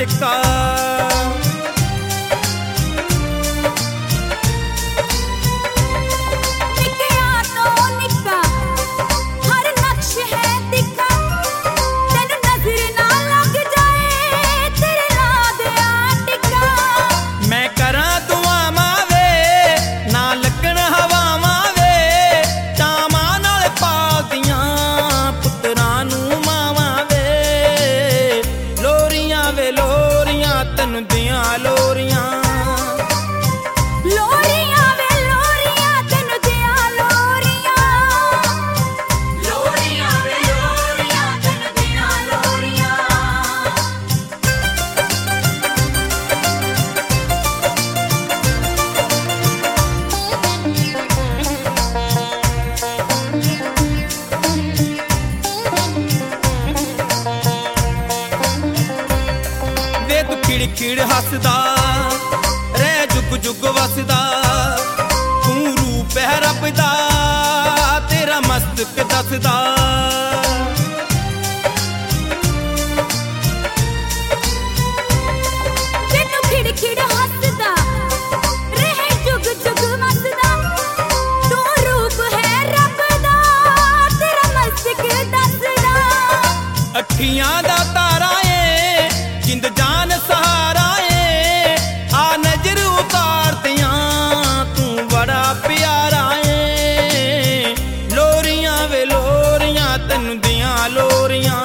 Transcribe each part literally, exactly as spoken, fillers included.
टिक्का। खिड़ हसदा रह जुग जुग वसदा, तू रूप है रब दा तेरा मस्तक दसदा। तेनू खिड़ खिड़ हसदा रह जुग जुग वसदा, तू रूप है रब दा तेरा मस्तक दसदा। अखियां दा तारा ए जिंद जान सहारा ए, आ नजर उतार दिया तू बड़ा प्यारा ए। लोरियां वे लोरियां तैनू दियां लोरियां,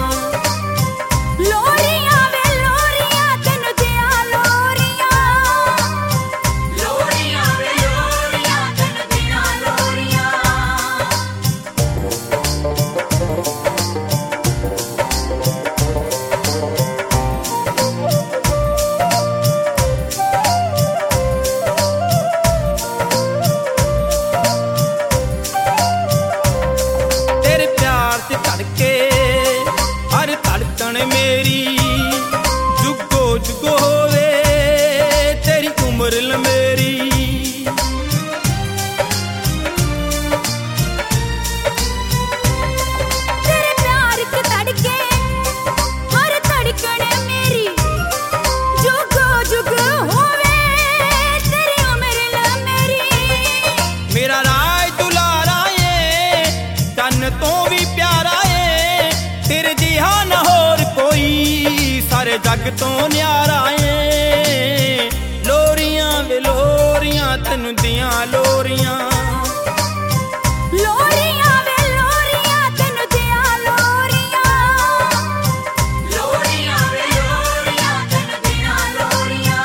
लोरियां वे लोरियां तैनू दियां लोरियां, लोरियां वे लोरियां तैनू दियां लोरियां। मेरी जुगो जुगो होवे तेरी उम्र लमेरी। तेरे प्यार के तड़के हर धड़कन मेरी जुगो जुगो होवे तेरी उम्र लमेरी। मेरा राज दुलारा ए तन तो भी प्यारा ए, तेरे जिहा न होर कोई सारे जग तो न्यारा ए। लोरियां वे लोरियां तैनू दियां लोरियां, लोरियां वे लोरियां तैनू दियां लोरियां, लोरियां वे लोरियां तैनू दियां लोरियां,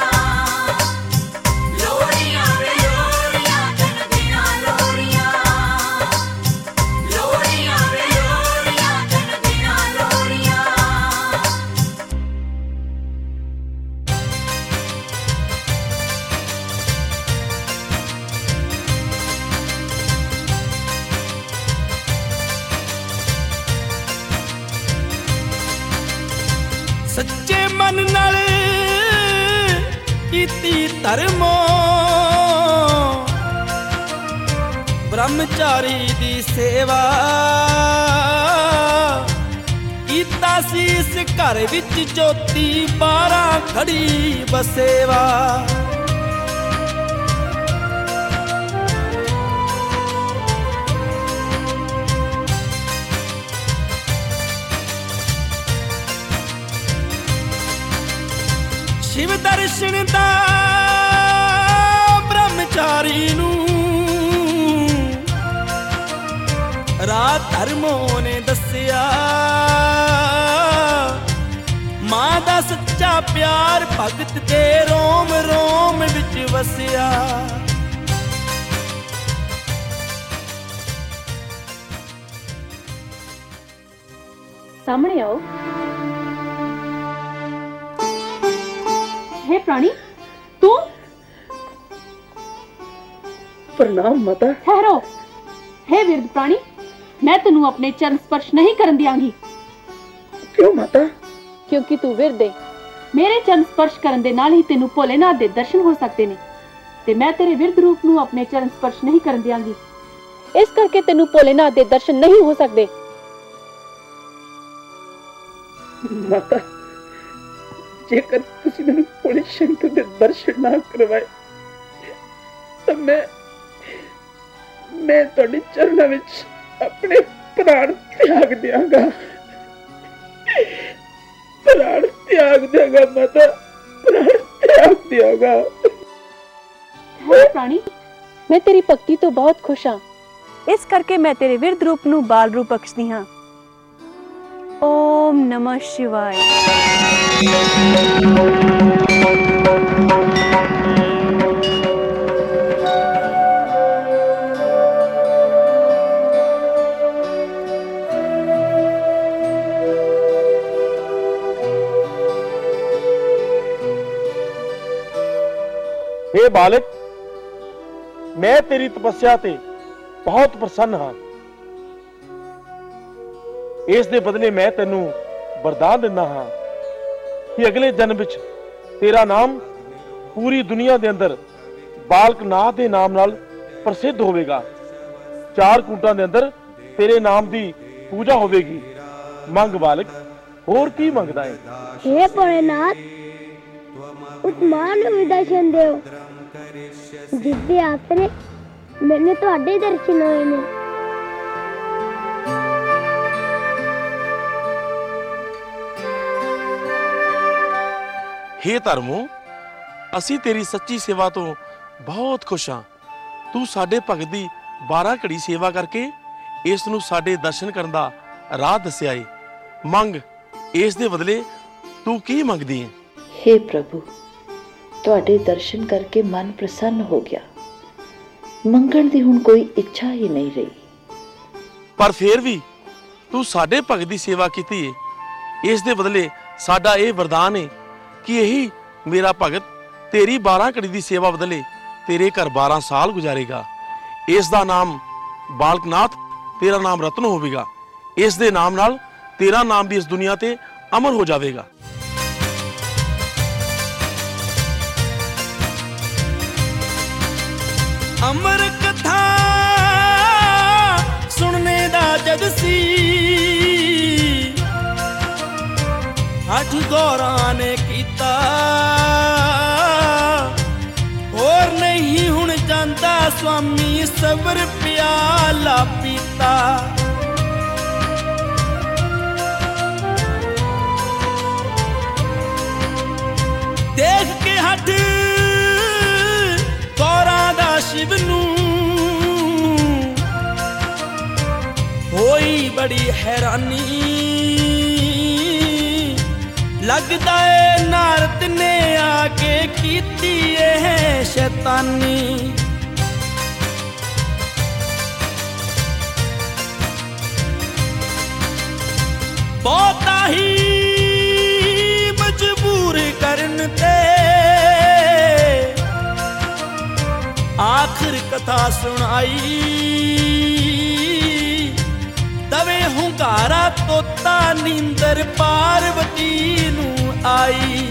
लोरियां वे लोरियां तैनू दियां लोरियां, लोरियां वे लोरियां तैनू दियां लोरियां। सच्चे मन नाल कीती धर्मो ब्रह्मचारी दी सेवा, कीता सीस घर विच ज्योति बारां खड़ी बसेवा। शिव दर्शन दा ब्रह्मचारी नू राह धर्मों ने दसिया, मां दा सच्चा प्यार भगत दे रोम रोम विच वसिया। सामने आओ। हे प्राणी तू? प्रणाम माता। ठहरो। हे विरध प्राणी, मैं तेनू अपने चरण स्पर्श नहीं करन दियांगी। क्यों माता? क्योंकि तू विरध है। मेरे चरण स्पर्श करन दे नाल ही तेनू भोलेनाथ दे दर्शन हो सकते ने, ते मैं तेरे विरध रूप नू अपने चरण स्पर्श नहीं करन दियांगी। इस करके तेनू भोलेनाथ दे दर्शन नहीं हो सकते। माता जेकर तुसी मैनूं भोले शंकर दे दर्शन ना करवाए तो मैं मैं तुहाडे चरणां विच अपने प्राण त्याग दियांगा, प्राण त्याग दियांगा माता, प्राण त्याग दियांगा। है प्राणी, मैं तेरी भक्ति तो बहुत खुश हाँ, इस करके मैं तेरे विरध रूप नूं बाल रूप बख्शदी हाँ। ओम नमः शिवाय। हे बालक, मैं तेरी तपस्या ते बहुत प्रसन्न हाँ। इस दे बदले मैं तेनू वरदान दिंदा हाँ कि अगले जन्म विच तेरा नाम पूरी दुनिया दे अंदर बालक नाथ दे नाम नाल प्रसिद्ध होवेगा। चार कूटां दे अंदर तेरे नाम दी पूजा होवेगी। मंग बालक, होर की मंगदा है? हे भोलेनाथ, उस मां नूं भी दर्शन दिओ जिसदे आसरे मैंने तुहाडे दर्शन होए ने। हे धर्मो, असी तेरी सच्ची सेवा तो बहुत खुश हाँ। तू साडे भगत दी बारह घड़ी सेवा करके इस नूं साडे दर्शन करन दा राह दस्सिया है। मंग, इस दे बदले तू की मंगदी है? हे प्रभु, तुहाडे दर्शन करके मन प्रसन्न हो गया। मंगण दी हुण कोई इच्छा ही नहीं रही। पर फिर भी तू साडे भगत दी सेवा कीती है। इस दे बदले साडा ये वरदान है कि यही मेरा भगत तेरी बारह घड़ी दी सेवा बदले तेरे घर बारह साल गुजारेगा। इसदा नाम बालकनाथ, तेरा नाम रत्न होवेगा। इस दे नाम नाल तेरा नाम भी इस दुनिया ते अमर हो जाएगा। अमर कथा सुनने दा जग सी, अठ गौरा ने कीता, और नहीं हुण जांदा स्वामी सबर प्याला पीता। देख के हट गौरा दा शिव नूं होई बड़ी हैरानी। लगदा है नारद ने आके कीती है शैतानी। बहुता ही मजबूर करन ते आखिर कथा सुनाई। तवे हुंकारा तोता नींदर पार्वती नूं आई।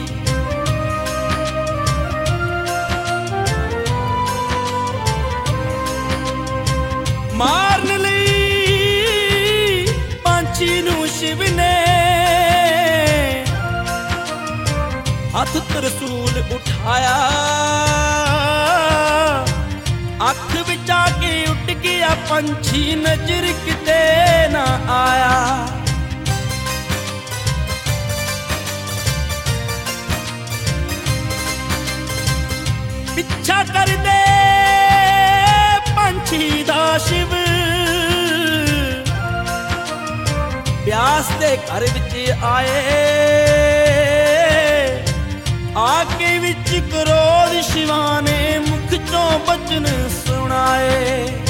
मारन लई पंछी नूं शिव ने हथ तरसूल उठाया। अख विच आके उठ गया पंछी, नजर किते ना आया। पिछा कर दे पंछी दा शिव, व्यास दे घर विच आए। आके विच क्रोध शिवा ने मुख चों बचन सुनाए।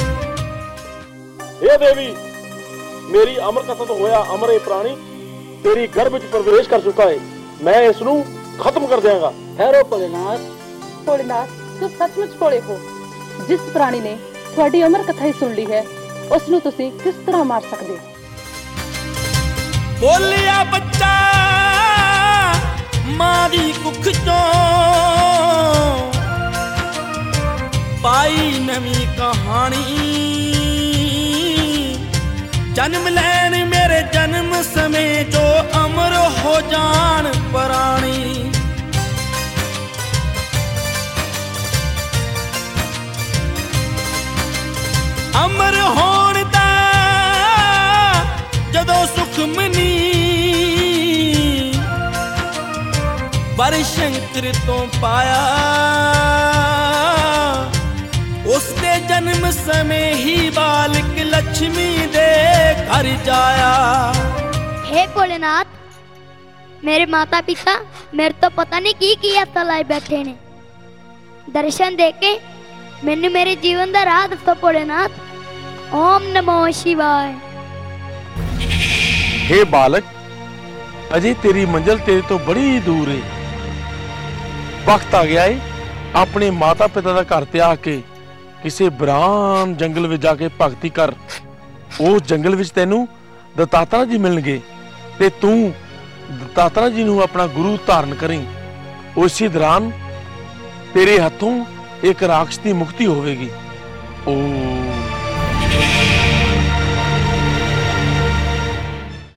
हे देवी, मेरी अमर कथा तो होया अमर है प्राणी तेरी गर्भ विच प्रवेश कर चुका है। मैं इसनू खत्म कर देंगा। ठहरो भोलेनाथ। भोलेनाथ, तुम सचमुच भोले हो। जिस प्राणी ने ਤੁਹਾਡੀ अमर कथा ही सुन ली है, उस नूं तुसीं किस तरह मार सकदे हो? बोलिया बच्चा मां दी कुख चों, पाई नवीं कहानी। जन्म लैन मेरे जन्म समय जो अमर हो जान प्राणी। ਹਰ ਸ਼ੰਕਰ ਤੋਂ ਪਾਇਆ ਉਸਦੇ ਜਨਮ ਸਮੇਂ ਹੀ ਬਾਲਕ ਲక్ష్ਮੀ ਦੇ ਘਰ ਜਾਇਆ। हे भोलेनाथ, मेरे माता पिता मेरे तो पता नहीं की की आशा लाए बैठे ने। दर्शन देके मैनू मेरे जीवन का राह दसो भोलेनाथ। ओम नमो शिवाय। हे बालक, अजे तेरी मंजिल तेरे तो बड़ी दूर है। वक्त आ गया है अपने माता पिता का घर त्याग के किसी बरान जंगल में जाके भगती कर। उस जंगल विच तैनू दत्तात्रेय जी मिलणगे ते तू दत्तात्रेय जी नू अपना गुरु धारण करें। उसी दौरान तेरे हथों एक राक्षस की मुक्ति होवेगी। ओ